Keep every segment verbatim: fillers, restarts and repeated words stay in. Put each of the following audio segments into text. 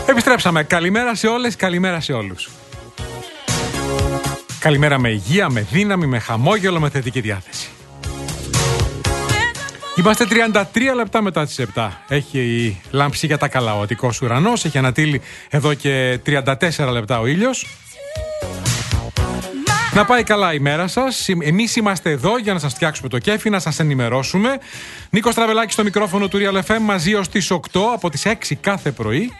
Επιστρέψαμε. Καλημέρα σε όλες, καλημέρα σε όλους. Καλημέρα με υγεία, με δύναμη, με χαμόγελο, με θετική διάθεση. Είμαστε τριάντα τρία λεπτά μετά τις επτά. Έχει λάμψει για τα καλά ο Αττικός ουρανός. Έχει ανατείλει εδώ και τριάντα τέσσερα λεπτά ο ήλιος. Να πάει καλά η μέρα σας. Εμείς είμαστε εδώ για να σας φτιάξουμε το κέφι, να σας ενημερώσουμε. Νίκος Τραβελάκης στο μικρόφωνο του Real εφ εμ, μαζί ως τις οκτώ, από τις έξι κάθε πρωί.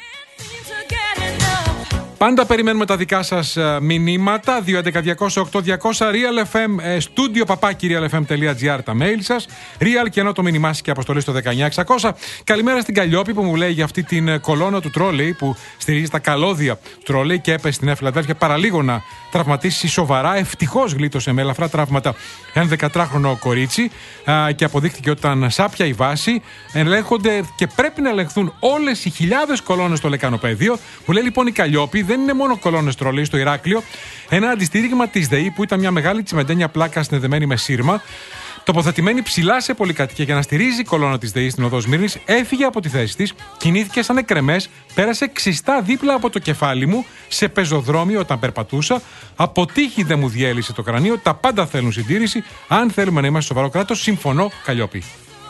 Πάντα περιμένουμε τα δικά σας μηνύματα. δύο έντεκα διακόσια οκτώ διακόσια Real εφ εμ, studio παπάκι real f m τελεία g r τα mail σας. Real και ενώ το μήνυμά και αποστολή στο δεκαεννιά εξακόσια. Καλημέρα στην Καλλιόπη που μου λέει για αυτή την κολόνα του τρόλεϊ που στηρίζει τα καλώδια του τρόλεϊ και έπεσε στην Νέα Φιλαδέλφια παραλίγο να τραυματίσει σοβαρά. Ευτυχώς γλίτωσε με ελαφρά τραύματα ένα δεκατράχρονο κορίτσι α, και αποδείχθηκε όταν σάπια η βάση. Ελέγχονται και πρέπει να ελεγχθούν όλες οι χιλιάδες κολόνες στο λεκανοπέδιο. Μου λέει λοιπόν η Καλλιόπη, δεν είναι μόνο κολόνες τρολεϊ στο Ηράκλειο. Ένα αντιστήριγμα της ΔΕΗ που ήταν μια μεγάλη τσιμεντένια πλάκα συνδεδεμένη με σύρμα, τοποθετημένη ψηλά σε πολυκατοικία για να στηρίζει η κολόνα της ΔΕΗ στην οδό Σμύρνης, έφυγε από τη θέση της, κινήθηκε σαν εκρεμές, πέρασε ξιστά δίπλα από το κεφάλι μου σε πεζοδρόμιο όταν περπατούσα. Από τύχη δεν μου διέλυσε το κρανίο. Τα πάντα θέλουν συντήρηση. Αν θέλουμε να είμαστε σοβαρό κράτος, συμφωνώ, Καλλιόπη.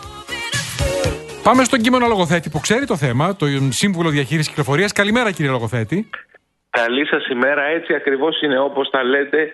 Πάμε στον κείμενο λογοθέτη που ξέρει το θέμα, το Σύμβουλο Διαχείρισης Κυκλοφορίας. Καλημέρα, κύριε λογοθέτη. Καλή σας ημέρα. Έτσι ακριβώς είναι όπως τα λέτε.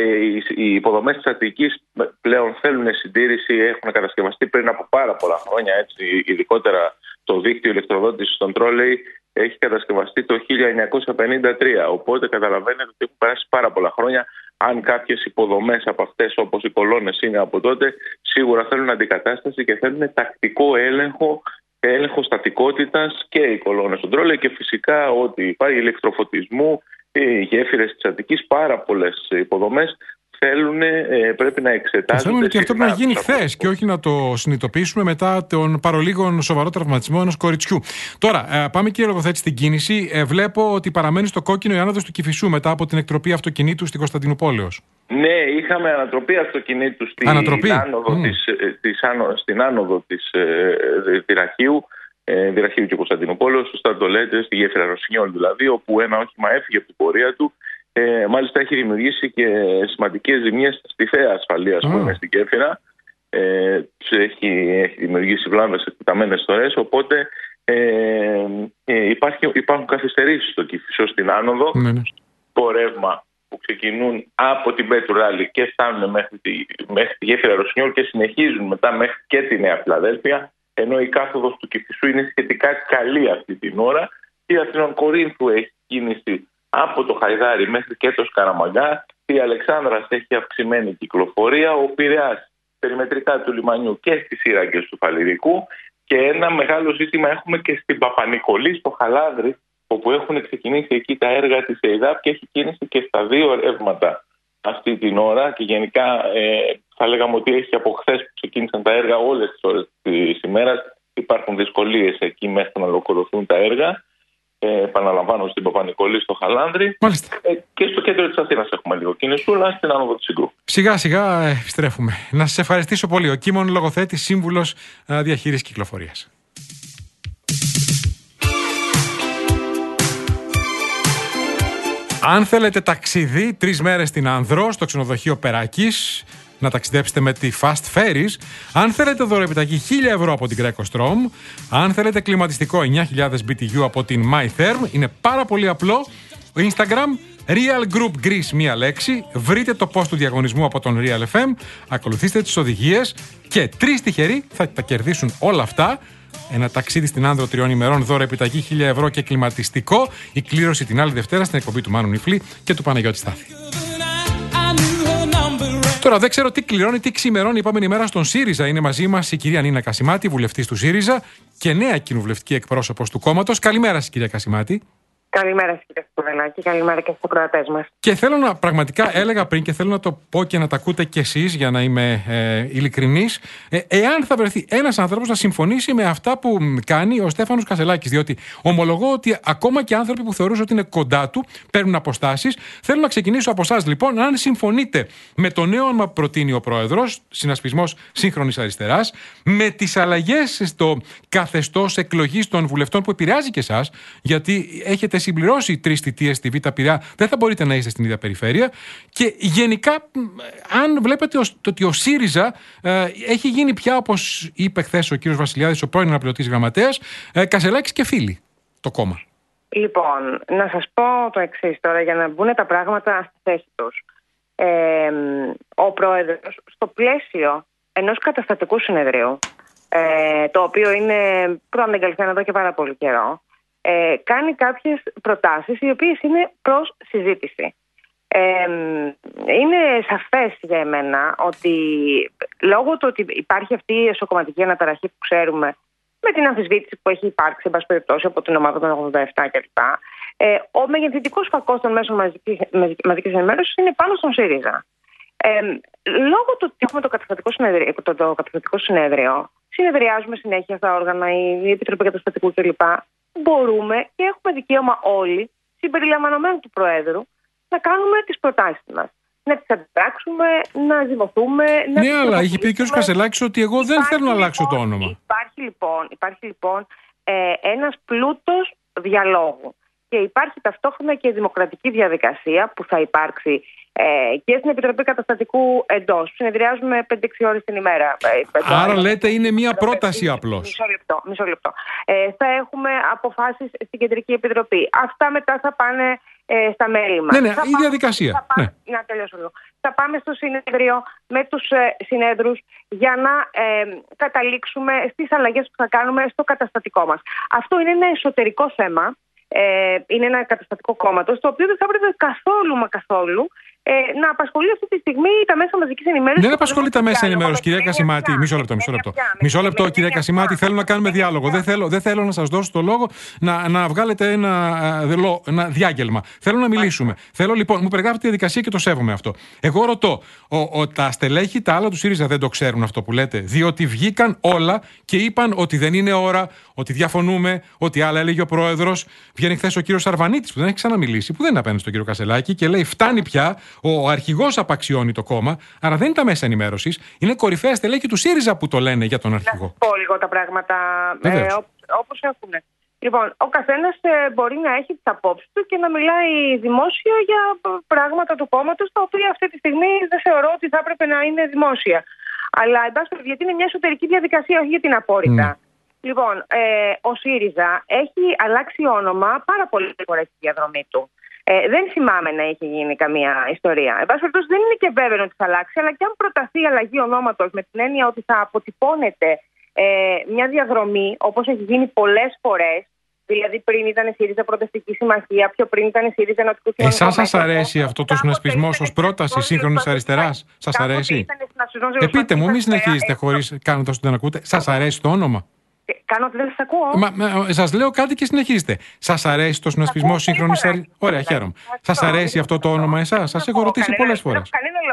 Οι υποδομές της Αττικής πλέον θέλουν συντήρηση, έχουν κατασκευαστεί πριν από πάρα πολλά χρόνια. Έτσι, ειδικότερα το δίκτυο ηλεκτροδότησης των τρόλεϊ έχει κατασκευαστεί το χίλια εννιακόσια πενήντα τρία. Οπότε καταλαβαίνετε ότι έχουν περάσει πάρα πολλά χρόνια. Αν κάποιες υποδομές από αυτές, όπως οι κολόνες είναι από τότε, σίγουρα θέλουν αντικατάσταση και θέλουν τακτικό έλεγχο. Έλεγχο στατικότητας και οι κολόνες των τρόλεϊ και φυσικά ότι υπάρχει ηλεκτροφωτισμού, οι γέφυρες της Αττικής, πάρα πολλές υποδομές θέλουν, πρέπει να εξετάζονται. Θέλουν και αυτό πρέπει να γίνει χθες και όχι να το συνειδητοποιήσουμε μετά τον παρολίγων σοβαρό τραυματισμό ενός κοριτσιού. Τώρα, πάμε κύριε λογοθέτη στην κίνηση. Βλέπω ότι παραμένει στο κόκκινο η άνοδος του Κηφισού μετά από την εκτροπή αυτοκινήτου στην Κωνσταντινούπολεως. Ναι, είχαμε ανατροπή αυτοκινήτου στην ανατροπή. άνοδο, mm. της, της, στην άνοδο της ε, Δυραχείου, ε, Δυραχείου και Κωνσταντινούπολεως, σωστά το λέτε, στη γέφυρα Ρωσινιόλ δηλαδή, όπου ένα όχημα έφυγε από την πορεία του. Ε, μάλιστα έχει δημιουργήσει και σημαντικές ζημιές στη θέα ασφαλείας mm. που είναι στην γέφυρα. Ε, έχει, έχει δημιουργήσει βλάβες εκτεταμένες στορές, οπότε ε, ε, υπάρχει, υπάρχουν καθυστερήσεις στο Κηφισό στην άνοδο. Mm. Το ρεύμα που ξεκινούν από την Πέτρου Ράλη και φτάνουν μέχρι τη, μέχρι τη γέφυρα Ρωσινιόλ και συνεχίζουν μετά μέχρι και τη Νέα Φιλαδέλφια, ενώ η κάθοδος του Κηφισού είναι σχετικά καλή αυτή την ώρα. Η Αθηνών Κορίνθου έχει κίνηση από το Χαϊδάρι μέχρι και το Σκαραμαγκά. Η Αλεξάνδρας έχει αυξημένη κυκλοφορία. Ο Πειραιάς περιμετρικά του λιμανιού και στις σύραγγες του Φαλιρικού. Και ένα μεγάλο ζήτημα έχουμε και στην Παπα-Νικολή, στο Χαλάνδρη, όπου έχουν ξεκινήσει εκεί τα έργα της ΕΙΔΑΠ και έχει κίνηση και στα δύο ρεύματα αυτή την ώρα. Και γενικά ε, θα λέγαμε ότι έχει από χθες που ξεκίνησαν τα έργα όλες τις ώρες της ημέρας. Υπάρχουν δυσκολίες εκεί μέχρι να ολοκληρωθούν τα έργα. Ε, επαναλαμβάνω στην Παπα-Νικολή, στο Χαλάνδρη. Ε, και στο κέντρο της Αθήνας έχουμε λίγο κινησούλα, στην άνοδο του Συγκρού. Σιγά σιγά ε, επιστρέφουμε. Να σας ευχαριστήσω πολύ. Ο Κίμων Λογοθέτης, Σύμβουλος ε, Διαχείρισης Κυκλοφορίας. Αν θέλετε ταξίδι τρεις μέρες στην Άνδρο, στο ξενοδοχείο Περάκης, να ταξιδέψετε με τη Fast Ferries. Αν θέλετε δωρεοπιταγή χίλια ευρώ από την Greco-Strom. Αν θέλετε κλιματιστικό εννιά χιλιάδες μπι τι γιου από την MyTherm. Είναι πάρα πολύ απλό. Instagram Real Group Greece, μία λέξη. Βρείτε το post του διαγωνισμού από τον Real εφ εμ. Ακολουθήστε τις οδηγίες και τρεις τυχεροί θα τα κερδίσουν όλα αυτά. Ένα ταξίδι στην Άνδρο τριών ημερών, δώρο επιταγή χίλια ευρώ και κλιματιστικό. Η κλήρωση την άλλη Δευτέρα στην εκπομπή του Μάνου Νιφλή και του Παναγιώτη Στάθη. Τώρα δεν ξέρω τι κληρώνει, τι ξημερώνει η επόμενη μέρα στον ΣΥΡΙΖΑ. Είναι μαζί μας η κυρία Νίνα Κασιμάτη, βουλευτής του ΣΥΡΙΖΑ και νέα κοινοβουλευτική εκπρόσωπος του κόμματος. Καλημέρα σας, κυρία Κασιμάτη. Καλημέρα κύριε Κασελάκη, καλημέρα και στους ακροατές μας. Και θέλω να, πραγματικά έλεγα πριν και θέλω να το πω και να τα ακούτε κι εσείς για να είμαι ε, ειλικρινής, ε, εάν θα βρεθεί ένας άνθρωπος να συμφωνήσει με αυτά που κάνει ο Στέφανος Κασελάκης. Διότι ομολογώ ότι ακόμα και άνθρωποι που θεωρούσαν ότι είναι κοντά του παίρνουν αποστάσεις. Θέλω να ξεκινήσω από εσάς λοιπόν, αν συμφωνείτε με το νέο όνομα που προτείνει ο Πρόεδρος, συνασπισμός Σύγχρονης Αριστεράς, με τις αλλαγές στο καθεστώς εκλογής των βουλευτών που επηρεάζει και εσάς, γιατί έχετε συμπληρώσει τρεις θητείες στη Β' Πειραιά, δεν θα μπορείτε να είστε στην ίδια περιφέρεια. Και γενικά, αν βλέπετε ότι ο ΣΥΡΙΖΑ ε, έχει γίνει πια, όπως είπε χθες ο κύριος Βασιλιάδης, ο πρώην αναπληρωτής γραμματέας, ε, Κασελάκης και φίλοι, το κόμμα. Λοιπόν, να σας πω το εξής τώρα, για να μπουν τα πράγματα στη θέση τους. Ε, ο Πρόεδρος, στο πλαίσιο ενός καταστατικού συνεδρίου, ε, το οποίο είναι προαναγγελθέν εδώ και πάρα πολύ καιρό, Ε, κάνει κάποιες προτάσεις οι οποίες είναι προς συζήτηση. Ε, είναι σαφές για εμένα ότι λόγω του ότι υπάρχει αυτή η εσωκομματική αναταραχή που ξέρουμε, με την αμφισβήτηση που έχει υπάρξει, εν πάση περιπτώσει, από την ομάδα των ογδόντα επτά κλπ., ε, ο μεγεθυντικός φακός των μέσων μαζικής, μαζικής ενημέρωσης είναι πάνω στον ΣΥΡΙΖΑ. Ε, λόγω του ότι έχουμε το καταστατικό συνέδριο, το, το καταστατικό συνέδριο, συνεδριάζουμε συνέχεια στα όργανα, η Επιτροπή Καταστατικού κλπ., μπορούμε και έχουμε δικαίωμα όλοι, συμπεριλαμβανομένου του Προέδρου, να κάνουμε τις προτάσεις μας. Να τις αντιδράξουμε, να ζυμωθούμε. Να ναι, αλλά είχε πει ο κ. Κασελάκης ότι εγώ δεν υπάρχει, θέλω να αλλάξω λοιπόν, το όνομα. Υπάρχει λοιπόν, υπάρχει, λοιπόν ε, ένας πλούτος διαλόγου. Και υπάρχει ταυτόχρονα και η δημοκρατική διαδικασία που θα υπάρξει ε, και στην Επιτροπή Καταστατικού εντός. Συνεδριάζουμε πέντε έξι ώρες την ημέρα. Άρα ε, λέτε είναι μία πρόταση απλώς. Μισό λεπτό. Μισό λεπτό. Ε, θα έχουμε αποφάσεις στην Κεντρική Επιτροπή. Αυτά μετά θα πάνε ε, στα μέλη μας. Ναι, ναι, θα η πάμε, διαδικασία. Θα πάμε, ναι. Να τελειώσω λίγο. Θα πάμε στο συνέδριο με τους ε, συνέδρους για να ε, καταλήξουμε στις αλλαγές που θα κάνουμε στο καταστατικό μας. Αυτό είναι ένα εσωτερικό θέμα. Ε, είναι ένα καταστατικό κόμματος, το οποίο δεν θα έπρεπε καθόλου μα καθόλου ε, να απασχολεί αυτή τη στιγμή τα μέσα μαζικής ενημέρωσης. Δεν απασχολεί τα μέσα ενημέρωσης, κυρία Κασιμάτη. Μισό λεπτό, μισό λεπτό. Μισό λεπτό, κυρία Κασιμάτη. Θέλω να κάνουμε διάλογο. Δεν θέλω, δεν θέλω να σας δώσω το λόγο να, να βγάλετε ένα, ένα διάγγελμα. Θέλω να μιλήσουμε. Θέλω λοιπόν, μου περιγράφετε τη διαδικασία και το σέβομαι αυτό. Εγώ ρωτώ, ο, ο, τα στελέχη, τα άλλα του ΣΥΡΙΖΑ δεν το ξέρουν αυτό που λέτε. Διότι βγήκαν όλα και είπαν ότι δεν είναι ώρα, ότι διαφωνούμε, ότι άλλα έλεγε ο Πρόεδρος. Βγαίνει χθες ο κύριος Σαρβανίτης που δεν έχει ξαναμιλήσει, που δεν είναι απέναντι στον κύριο Κασελάκη και λέει: φτάνει πια. Ο αρχηγός απαξιώνει το κόμμα, άρα δεν είναι τα μέσα ενημέρωσης, είναι κορυφαία στελέχη του ΣΥΡΙΖΑ που το λένε για τον αρχηγό. Να πω λίγο τα πράγματα ε, όπως έχουν. Λοιπόν, ο καθένας ε, μπορεί να έχει τις απόψεις του και να μιλάει δημόσια για πράγματα του κόμματος, τα οποία αυτή τη στιγμή δεν θεωρώ ότι θα έπρεπε να είναι δημόσια. Αλλά εντάξει, γιατί είναι μια εσωτερική διαδικασία, όχι για την απόρριτα. Mm. Λοιπόν, ε, ο ΣΥΡΙΖΑ έχει αλλάξει όνομα πάρα πολλές φορές στη διαδρομή του. Ε, δεν θυμάμαι να έχει γίνει καμία ιστορία. Εν πάση περιπτώσει, δεν είναι και βέβαιο ότι θα αλλάξει, αλλά και αν προταθεί η αλλαγή ονόματος με την έννοια ότι θα αποτυπώνεται ε, μια διαδρομή, όπως έχει γίνει πολλές φορές, δηλαδή πριν ήταν η ΣΥΡΙΖΑ Προοδευτική Συμμαχία, πιο πριν ήταν η ΣΥΡΙΖΑ Ενωτικού Κοινωνικού Μέτωπου. Εσάς σας αρέσει αυτό το συνασπισμό ως πρόταση Σύγχρονης Αριστεράς? Σας αρέσει? Ε, πείτε μου, μη συνεχίζετε χωρίς κάνοντας ότι δεν ακούτε. Σας αρέσει το όνομα? Κάνω ότι δεν σας ακούω. Μα, μα, σας λέω κάτι και συνεχίζετε. Σας αρέσει το συνασπισμό Σύγχρονης Αριστεράς? Ωραία, χαίρομαι. Σας αρέσει αυτό το όνομα εσάς? Σας έχω ρωτήσει πολλές φορές.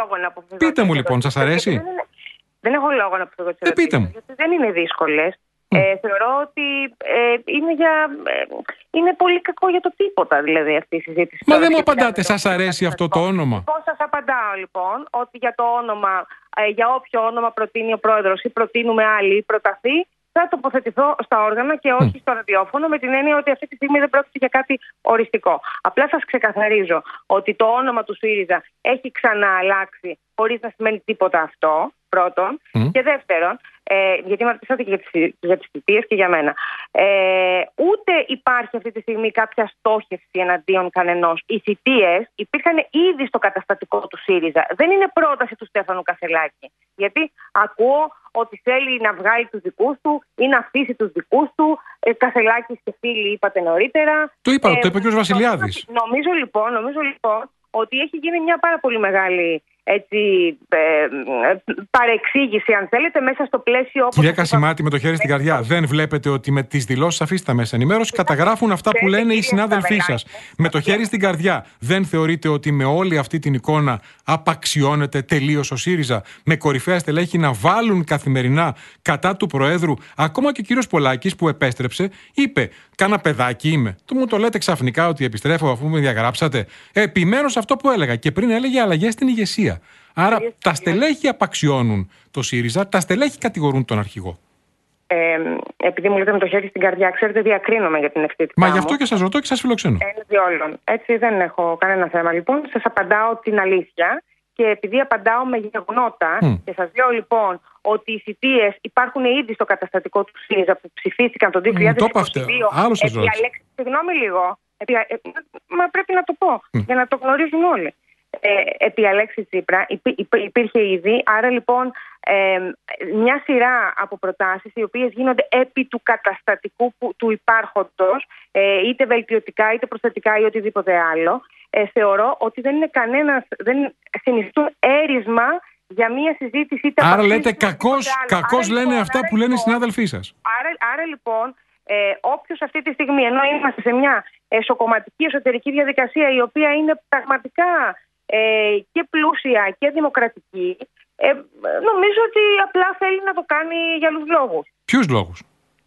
Πείτε μου λοιπόν, σας αρέσει? Δεν έχω λόγο να αποφύγω τις ερωτήσεις, γιατί δεν είναι δύσκολες. Mm. Ε, θεωρώ ότι ε, είναι, για, ε, είναι πολύ κακό για το τίποτα, δηλαδή, αυτή η συζήτηση. Μα δεν μου απαντάτε, σας αρέσει αυτό το όνομα? Πώς σας απαντάω λοιπόν, ότι για το όνομα, ε, για όποιο όνομα προτείνει ο Πρόεδρος ή προτείνουμε άλλοι ή προταθεί, θα τοποθετηθώ στα όργανα και όχι mm. στο ραδιόφωνο, με την έννοια ότι αυτή τη στιγμή δεν πρόκειται για κάτι οριστικό. Απλά σας ξεκαθαρίζω ότι το όνομα του ΣΥΡΙΖΑ έχει ξανααλλάξει χωρίς να σημαίνει τίποτα αυτό, πρώτον. Mm. Και δεύτερον, ε, γιατί με ρωτήσατε και για τις, για τις θητείες και για μένα. Ε, ούτε υπάρχει αυτή τη στιγμή κάποια στόχευση εναντίον κανενός. Οι θητείες υπήρχαν ήδη στο καταστατικό του ΣΥΡΙΖΑ. Δεν είναι πρόταση του Στέφανου Κασελάκη. Γιατί ακούω ότι θέλει να βγάλει τους δικούς του ή να αφήσει τους δικούς του. Ε, Κασελάκης και φίλοι είπατε νωρίτερα. Το είπα, ε, το είπε ο κ. Βασιλιάδης. Νομίζω λοιπόν, νομίζω λοιπόν ότι έχει γίνει μια πάρα πολύ μεγάλη έτσι, ε, παρεξήγηση, αν θέλετε, μέσα στο πλαίσιο. Κυρία Κασιμάτη, με το χέρι στην καρδιά, δεν βλέπετε ότι με τις δηλώσεις αφήστε τα μέσα ενημέρωση καταγράφουν αυτά που λένε οι συνάδελφοί σας? Με το χέρι στην καρδιά, δεν θεωρείτε ότι με όλη αυτή την εικόνα απαξιώνεται τελείως ο ΣΥΡΙΖΑ, με κορυφαία στελέχη να βάλουν καθημερινά κατά του Προέδρου? Ακόμα και ο κύριος Πολάκης που επέστρεψε είπε: κάνα παιδάκι είμαι. Του μου το λέτε ξαφνικά ότι επιστρέφω αφού με διαγράψατε? Επιμένω σε αυτό που έλεγα και πριν, έλεγε αλλαγές στην ηγεσία. Άρα Κύριε τα στελέχη απαξιώνουν το ΣΥΡΙΖΑ, τα στελέχη κατηγορούν τον αρχηγό. Ε, επειδή μου λέτε με το χέρι στην καρδιά, ξέρετε, διακρίνομαι για την ευθύτητά Μα μου. γι' αυτό και σας ρωτώ και σας φιλοξενώ. Έναντι όλων. Έτσι δεν έχω κανένα θέμα. Λοιπόν, σας απαντάω την αλήθεια και επειδή απαντάω με γεγονότα mm. και σας λέω λοιπόν ότι οι θητείες υπάρχουν ήδη στο καταστατικό του ΣΥΡΙΖΑ που ψηφίστηκαν το δύο χιλιάδες είκοσι δύο. Mm, Άλλο σας ρώτησα. Συγγνώμη λίγο. Επί, ε, μα πρέπει να το πω mm. για να το γνωρίζουν όλοι. Ε, επί Αλέξη Τσίπρα υπή, υπή, υπήρχε ήδη, άρα λοιπόν ε, μια σειρά από προτάσεις οι οποίες γίνονται επί του καταστατικού που, του υπάρχοντος, ε, είτε βελτιωτικά είτε προσθετικά ή οτιδήποτε άλλο, ε, θεωρώ ότι δεν είναι κανένας, δεν συνιστούν έρισμα για μια συζήτηση. Είτε άρα λέτε κακώς, κακώς άρα, λένε λοιπόν, αυτά άρα, που λένε οι συνάδελφοί σας. Άρα, άρα λοιπόν ε, όποιος αυτή τη στιγμή, ενώ είμαστε σε μια εσωκομματική εσωτερική διαδικασία η οποία είναι πραγματικά Ε, και πλούσια και δημοκρατική, ε, νομίζω ότι απλά θέλει να το κάνει για άλλους λόγους. Ποιους λόγους?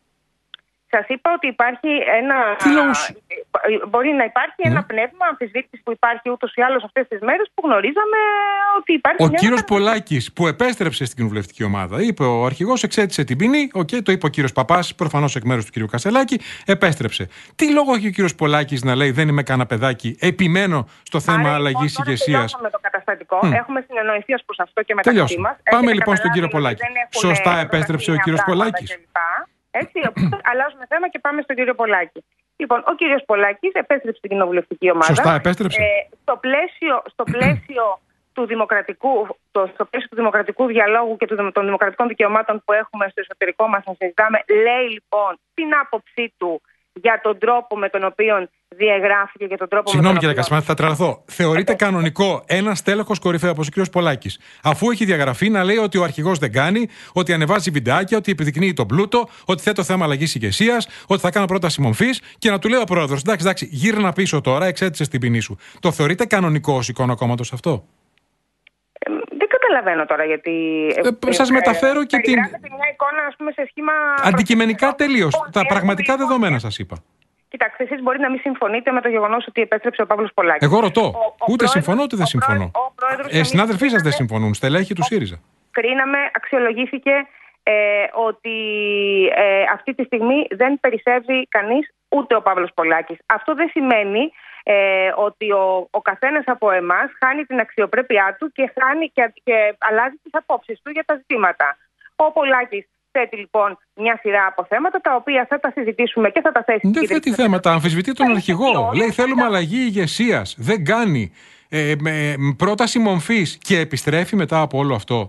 Σας είπα ότι υπάρχει ένα... Τι λόγους? Μπορεί να υπάρχει mm. ένα πνεύμα αμφισβήτησης που υπάρχει ούτως ή άλλως αυτές τις μέρες που γνωρίζαμε ότι υπάρχει... Ο μια κύριος ένα... Πολάκης που επέστρεψε στην κοινοβουλευτική ομάδα, είπε ο αρχηγός, εξέτησε την ποινή, okay, το είπε ο κύριος Παπάς, προφανώς εκ μέρους του κύριου Κασελάκη, επέστρεψε. Τι λόγο έχει ο κύριος Πολάκης να λέει δεν είμαι κανένα παιδάκι, επιμένω στο θέμα αλλαγής ηγεσίας? Έχουμε το καταστατικό, mm. έχουμε συνεννοηθεί ως προς αυτό και μεταξύ Τελειώσαμε. μας. Πάμε λοιπόν στον κύριο Πολάκη. Σωστά επέστρεψε ο κύριος Πολάκης? Έτσι, αλλάζουμε θέμα και πάμε στον κύριο Πολάκη. Λοιπόν, ο κύριος Πολάκης επέστρεψε στην κοινοβουλευτική ομάδα. Σωστά επέστρεψε. Ε, στο πλαίσιο, στο πλαίσιο του δημοκρατικού, το, στο πλαίσιο του δημοκρατικού διαλόγου και του, των δημοκρατικών δικαιωμάτων που έχουμε στο εσωτερικό μας να συζητάμε, λέει λοιπόν την άποψή του για τον τρόπο με τον οποίο διαγράφηκε και τον τρόπο. Συγγνώμη, με τον κύριε Κασιμάτη, θα τρελαθώ. Θεωρείται ε, κανονικό ένα τέλεχος κορυφαίο όπως ο κύριος Πολάκης, αφού έχει διαγραφεί, να λέει ότι ο αρχηγός δεν κάνει, ότι ανεβάζει βιντεάκια, ότι επιδεικνύει τον πλούτο, ότι θέτει το θέμα αλλαγής ηγεσίας, ότι θα κάνω πρόταση μορφής και να του λέει ο πρόεδρος: εντάξει, εντάξει, γύρνα πίσω τώρα, εξέτησε την ποινή σου. Το θεωρείται κανονικό ως εικόνα κόμματος αυτό? Ε, δεν καταλαβαίνω τώρα γιατί. Ε, σας μεταφέρω ε, και την. Μια εικόνα, ας πούμε, σε σχήμα. Αντικειμενικά τελείως. Λοιπόν, τα πραγματικά λοιπόν, δεδομένα σας είπα. Κοιτάξτε, εσείς μπορεί να μην συμφωνείτε με το γεγονός ότι επέστρεψε ο Παύλος Πολάκης. Εγώ ρωτώ. Ο, ο ούτε πρόεδρος, συμφωνώ, ούτε δεν συμφωνώ. Ε, συνάδελφοί σας δεν συμφωνούν. Στελέχη του ΣΥΡΙΖΑ. Κρίναμε, αξιολογήθηκε ε, ότι ε, αυτή τη στιγμή δεν περισσεύει κανείς, ούτε ο Παύλος Πολάκης. Αυτό δεν σημαίνει ε, ότι ο, ο καθένας από εμάς χάνει την αξιοπρέπειά του και, χάνει και, και αλλάζει τις απόψεις του για τα ζητήματα. Ο Πολάκης θέτει λοιπόν μια σειρά από θέματα τα οποία θα τα συζητήσουμε και θα τα θέσει. Δεν θέτει θέματα, αμφισβητεί τον αρχηγό. Λέει θέλουμε αλλαγή ηγεσίας. Δεν κάνει. Ε, με, πρόταση μορφής και επιστρέφει μετά από όλο αυτό.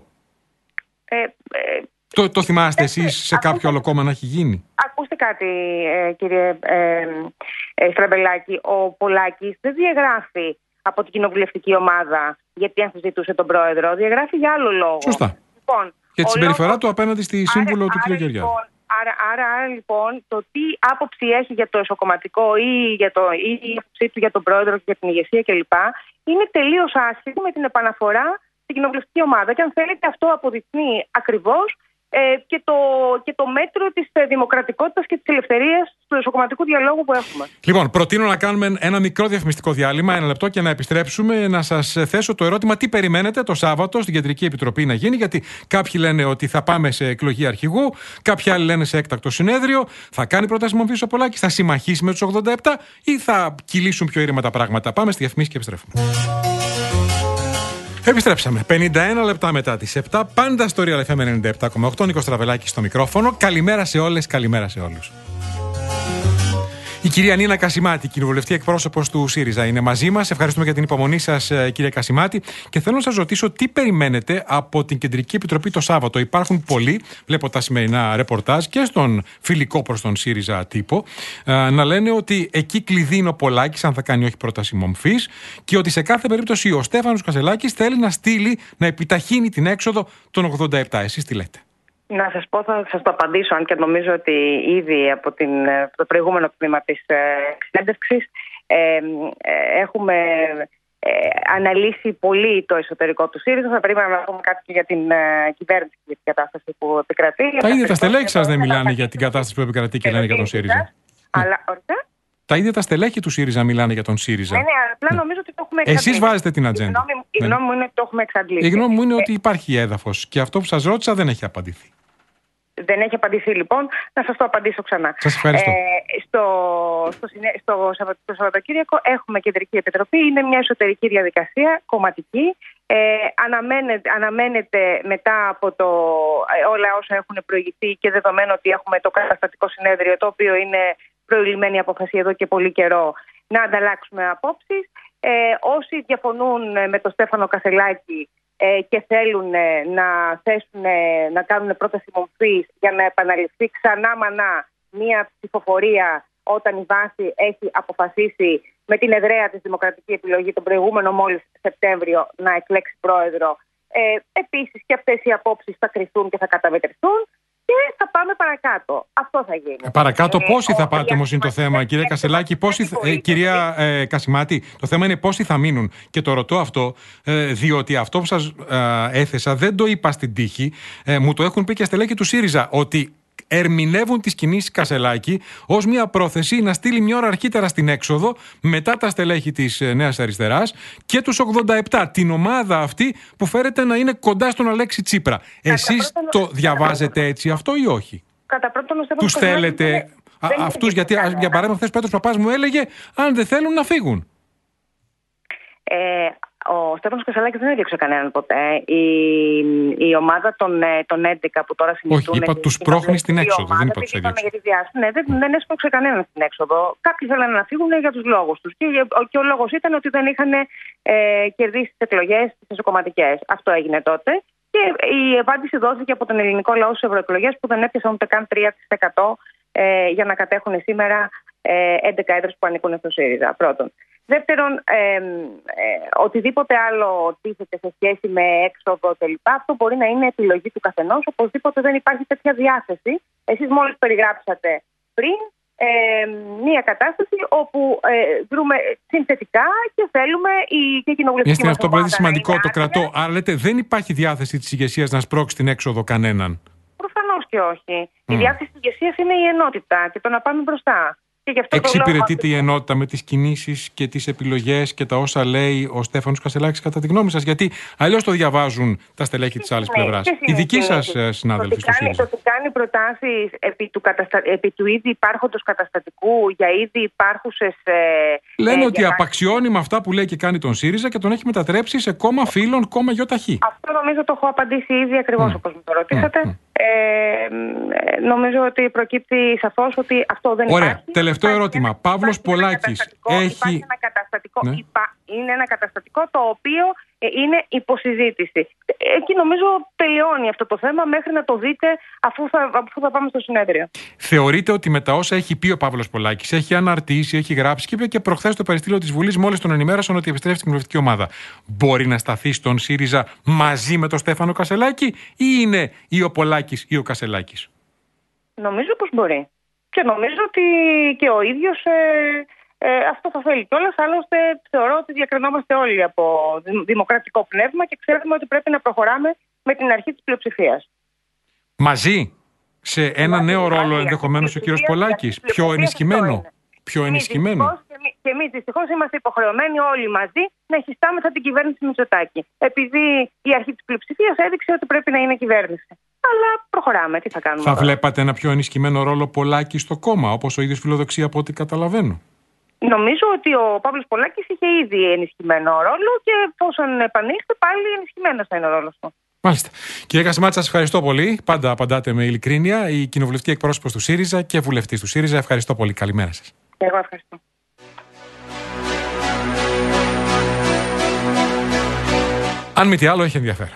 Ε, ε, το, το θυμάστε εσείς σε κάποιο άλλο κόμμα να έχει γίνει? Ακούστε κάτι, ε, κύριε ε, ε, Στραμπελάκη. Ο Πολάκης δεν διαγράφει από την κοινοβουλευτική ομάδα γιατί αμφισβητούσε τον πρόεδρο. Διαγράφει για άλλο λόγο. Σωστά. Λοιπόν, και τη συμπεριφορά λόγος... του απέναντι στη σύμβουλο άρα, του κ. Γεωργιάδη. Λοιπόν, άρα, άρα, άρα λοιπόν το τι άποψη έχει για το εσωκομματικό ή, για το, ή η άποψή του για τον πρόεδρο και για την ηγεσία κλπ. Είναι τελείως άσχετο με την επαναφορά στην κοινοβουλευτική ομάδα. Και αν θέλετε, αυτό αποδεικνύει ακριβώς ε, και, το, και το μέτρο της δημοκρατικότητας και της ελευθερίας του εσωκομματικού διαλόγου που έχουμε. Λοιπόν, προτείνω να κάνουμε ένα μικρό διαφημιστικό διάλειμμα, ένα λεπτό, και να επιστρέψουμε να σας θέσω το ερώτημα τι περιμένετε το Σάββατο στην Κεντρική Επιτροπή να γίνει. Γιατί κάποιοι λένε ότι θα πάμε σε εκλογή αρχηγού, κάποιοι άλλοι λένε σε έκτακτο συνέδριο. Θα κάνει πρόταση μορφής ο Πολάκης, θα συμμαχίσει με τους ογδόντα επτά ή θα κυλήσουν πιο ήρεμα τα πράγματα? Πάμε στη διαφημίση και επιστρέφουμε. Επιστρέψαμε. πενήντα ένα λεπτά μετά τις επτά, πάντα στο Real εφ εμ ενενήντα επτά κόμμα οκτώ. Νίκος Στραβελάκης στο μικρόφωνο. Καλημέρα σε όλες, καλημέρα σε όλους. Η κυρία Νίνα Κασιμάτη, κοινοβουλευτική εκπρόσωπος του ΣΥΡΙΖΑ, είναι μαζί μας. Ευχαριστούμε για την υπομονή σας, κυρία Κασιμάτη. Και θέλω να σας ρωτήσω τι περιμένετε από την Κεντρική Επιτροπή το Σάββατο. Υπάρχουν πολλοί, βλέπω τα σημερινά ρεπορτάζ και στον φιλικό προς τον ΣΥΡΙΖΑ τύπο, να λένε ότι εκεί κλειδί είναι ο Πολάκης, αν θα κάνει όχι πρόταση μομφής, και ότι σε κάθε περίπτωση ο Στέφανος Κασελάκης θέλει να στείλει, να επιταχύνει την έξοδο των ογδόντα επτά. Εσείς τι λέτε? Να σας πω, θα σας το απαντήσω, αν και νομίζω ότι ήδη από την, το προηγούμενο τμήμα της ε, συνέντευξης ε, ε, έχουμε ε, αναλύσει πολύ το εσωτερικό του ΣΥΡΙΖΑ. Θα περίμενα να πούμε κάτι και για την ε, κυβέρνηση και την κατάσταση που επικρατεί. Τα ίδια τα στελέχη σας δεν μιλάνε για την κατάσταση που επικρατεί και λένε για τον ΣΥΡΙΖΑ. Αλλά, τα ίδια τα στελέχη του ΣΥΡΙΖΑ μιλάνε για τον ΣΥΡΙΖΑ. Ναι, ναι, απλά νομίζω ότι το έχουμε εξαντλήσει. Εσείς βάζετε την ατζέντα. Η γνώμη μου είναι ότι το έχουμε εξαντλήσει. Η γνώμη μου είναι ότι υπάρχει έδαφος και αυτό που σας ρώτησα δεν έχει απαντηθεί. Δεν έχει απαντηθεί, λοιπόν. Να σας το απαντήσω ξανά. Σας ευχαριστώ. Ε, στο, στο, στο, στο Σαββατοκύριακο έχουμε Κεντρική Επιτροπή. Είναι μια εσωτερική διαδικασία, κομματική. Ε, αναμένεται, αναμένεται μετά από το, όλα όσα έχουν προηγηθεί και δεδομένου ότι έχουμε το καταστατικό συνέδριο, το οποίο είναι προηλημένη απόφαση εδώ και πολύ καιρό, να ανταλλάξουμε απόψεις. Ε, όσοι διαφωνούν με τον Στέφανο Κασελάκη ε, και θέλουν ε, να, θέσουν, ε, να κάνουν πρόταση μομφής για να επαναληφθεί ξανά μανά μία ψηφοφορία όταν η βάση έχει αποφασίσει με την εδραία της δημοκρατική επιλογή τον προηγούμενο μόλις Σεπτέμβριο να εκλέξει πρόεδρο. Ε, επίσης και αυτές οι απόψεις θα κρυφθούν και θα καταμετρηθούν. Και θα πάμε παρακάτω. Αυτό θα γίνει. Ε, παρακάτω, ε, πόσοι θα πάτε όμως είναι το θέμα, κυρία Κασελάκη, πόσοι, ε, κυρία ε, Κασιμάτη, το θέμα είναι πόσοι θα μείνουν. Και το ρωτώ αυτό, ε, διότι αυτό που σας ε, έθεσα δεν το είπα στην τύχη. Ε, μου το έχουν πει και στελέχη του ΣΥΡΙΖΑ, ότι ερμηνεύουν τις κινήσεις Κασελάκη ως μια πρόθεση να στείλει μια ώρα αρχίτερα στην έξοδο μετά τα στελέχη της Νέας Αριστεράς και τους ογδόντα επτά, την ομάδα αυτή που φέρεται να είναι κοντά στον Αλέξη Τσίπρα. Εσείς το διαβάζετε έτσι αυτό ή όχι? Κατά πρώτον, τους θέλετε δεν, α, δεν αυτούς, γιατί για παράδειγμα χθες Πέτρος Παπάς μου έλεγε αν δεν θέλουν να φύγουν. Ε, ο Στέφανος Κασελάκης δεν έδιωξε κανέναν ποτέ. Η, η ομάδα των, των έντεκα που τώρα συζητούν. Όχι, είπα τους πρόχνει στην έξοδο. Δεν είπα τους έδιωξε. Ναι, δεν, δεν έσπρωξε κανέναν στην έξοδο. Κάποιοι θέλανε να φύγουν για τους λόγους τους. Και, και ο λόγος ήταν ότι δεν είχαν ε, κερδίσει τις εκλογές τις εσωκομματικές. Αυτό έγινε τότε. Και η απάντηση δόθηκε από τον ελληνικό λαό στις ευρωεκλογές που δεν έπιασαν ούτε καν τρία τοις εκατό ε, για να κατέχουν σήμερα ε, έντεκα έδρες που ανήκουν στο ΣΥΡΙΖΑ. Πρώτον. Δεύτερον, ε, ε, οτιδήποτε άλλο τίθεται σε σχέση με έξοδο κλπ. Αυτό μπορεί να είναι επιλογή του καθενός. Οπωσδήποτε δεν υπάρχει τέτοια διάθεση. Εσείς μόλις περιγράψατε πριν ε, μια κατάσταση όπου ε, δρούμε συνθετικά και θέλουμε η και κοινοβουλευτική μας αυτό που είναι σημαντικό, το άδεια. κρατώ. Άρα λέτε δεν υπάρχει διάθεση της ηγεσίας να σπρώξει την έξοδο κανέναν. Προφανώς και όχι. Mm. Η διάθεση της ηγεσίας είναι η ενότητα και το να πάμε μπροστά. Εξυπηρετείται η ενότητα με τις κινήσεις και τις επιλογές και τα όσα λέει ο Στέφανος Κασελάκης, κατά τη γνώμη σας? Γιατί αλλιώς το διαβάζουν τα στελέχη της άλλης πλευράς. Οι δικοί σας συνάδελφοι στο ΣΥΡΙΖΑ. Το ότι κάνει προτάσεις επί του, καταστα... επί του ήδη υπάρχοντος καταστατικού για ήδη υπάρχουσες. Ε, Λένε ε, ότι για... απαξιώνει με αυτά που λέει και κάνει τον ΣΥΡΙΖΑ και τον έχει μετατρέψει σε κόμμα φίλων, κόμμα γιοταχή. Αυτό νομίζω το έχω απαντήσει ήδη ακριβώς mm. όπως μου το ρωτήσατε. Mm. Ε, νομίζω ότι προκύπτει σαφώς ότι αυτό δεν Ωραία. υπάρχει. Τελευταίο ερώτημα. Παύλος Πολάκης έχει... Υπάρχει ένα καταστατικό, ναι. υπά... είναι ένα καταστατικό το οποίο είναι υποσυζήτηση. Εκεί νομίζω τελειώνει αυτό το θέμα μέχρι να το δείτε αφού θα, αφού θα πάμε στο συνέδριο. Θεωρείτε ότι με τα όσα έχει πει ο Παύλος Πολάκης, έχει αναρτήσει, έχει γράψει και είπε και προχθές στο περιστήλιο της Βουλής, μόλις τον ενημέρωσαν ότι επιστρέφει στην κοινοβουλευτική ομάδα, μπορεί να σταθεί στον ΣΥΡΙΖΑ μαζί με τον Στέφανο Κασελάκη ή είναι ή ο Πολάκης ή ο Κασελάκης? Νομίζω πως μπορεί. Και νομίζω ότι και ο ίδιος ε, ε, αυτό θα θέλει κιόλας. Άλλωστε θεωρώ ότι διακρινόμαστε όλοι από δημοκρατικό πνεύμα και ξέρουμε ότι πρέπει να προχωράμε με την αρχή της πλειοψηφίας. Μαζί, σε ένα Μαζί, νέο ρόλο ενδεχομένως ο κύριος Πολάκης, πιο ενισχυμένο. Πιο ενισχυμένο. Και εμείς δυστυχώς είμαστε υποχρεωμένοι όλοι μαζί να χιστάμεθα την κυβέρνηση Μητσοτάκη. Επειδή η αρχή της πλειοψηφίας έδειξε ότι πρέπει να είναι κυβέρνηση. Αλλά προχωράμε. Τι θα κάνουμε? Θα τώρα? βλέπατε ένα πιο ενισχυμένο ρόλο Πολάκη στο κόμμα, όπως ο ίδιος φιλοδοξεί από ό,τι καταλαβαίνω? Νομίζω ότι ο Παύλος Πολάκης είχε ήδη ενισχυμένο ρόλο και εφόσον επανήλθε πάλι ενισχυμένος θα είναι ο ρόλος του. Μάλιστα. Κύριε Κασιμάτη, σας ευχαριστώ πολύ. Πάντα απαντάτε με ειλικρίνεια. Η κοινοβουλευτική εκπρόσωπος του ΣΥΡΙΖΑ και βουλευτής του ΣΥΡΙΖΑ. Ευχαριστώ πολύ. Καλημέρα σας. Και εγώ ευχαριστώ. Αν μη τι άλλο, έχει ενδιαφέρον.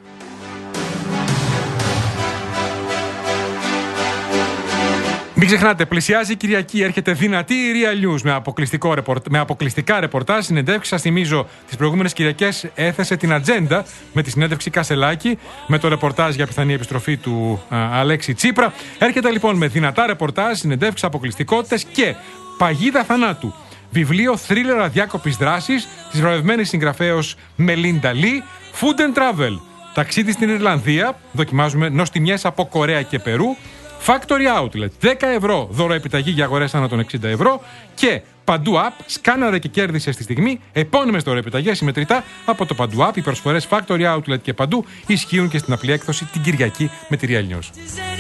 Μην ξεχνάτε, πλησιάζει η Κυριακή, έρχεται δυνατή η Real News με, αποκλειστικό ρεπορτ, με αποκλειστικά ρεπορτάζ, συνεντεύξεις. Σας θυμίζω, τις προηγούμενες Κυριακές έθεσε την ατζέντα με τη συνέντευξη Κασελάκη, με το ρεπορτάζ για πιθανή επιστροφή του α, Αλέξη Τσίπρα. Έρχεται λοιπόν με δυνατά ρεπορτάζ, συνεντεύξεις, αποκλειστικότητες και παγίδα θανάτου. Βιβλίο θρίλερ αδιάκοπης δράσης της βραβευμένης συγγραφέως Μελίντα Λι. Food and Travel. Ταξίδι στην Ιρλανδία. Δοκιμάζουμε νοστιμιές από Κορέα και Περού. Factory Outlet. δέκα ευρώ δώρο επιταγή για αγορές άνω των εξήντα ευρώ. Και Παντού App. Σκάναρε και κέρδισε στη στιγμή επώνυμες δώρο επιταγές συμμετρητά από το Παντού App. Οι προσφορές Factory Outlet και Παντού ισχύουν και στην απλή έκδοση την Κυριακή με τη Real News.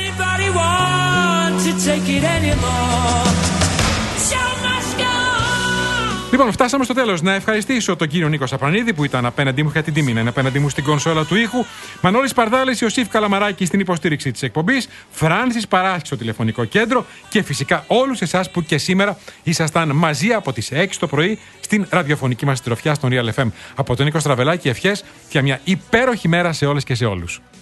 Λοιπόν, φτάσαμε στο τέλος. Να ευχαριστήσω τον κύριο Νίκο Σαπρανίδη που ήταν απέναντί μου, είχα την τιμή να είναι απέναντί μου στην κονσόλα του ήχου. Μανώλης Παρδάλης, Ιωσήφ Καλαμαράκη στην υποστήριξη της εκπομπής. Φράνσις Παράσχη στο τηλεφωνικό κέντρο. Και φυσικά όλους εσάς που και σήμερα ήσασταν μαζί από τις έξι το πρωί στην ραδιοφωνική μας συντροφιά στον Real εφ εμ. Από τον Νίκο Στραβελάκη, ευχές για μια υπέροχη μέρα σε όλες και σε όλους.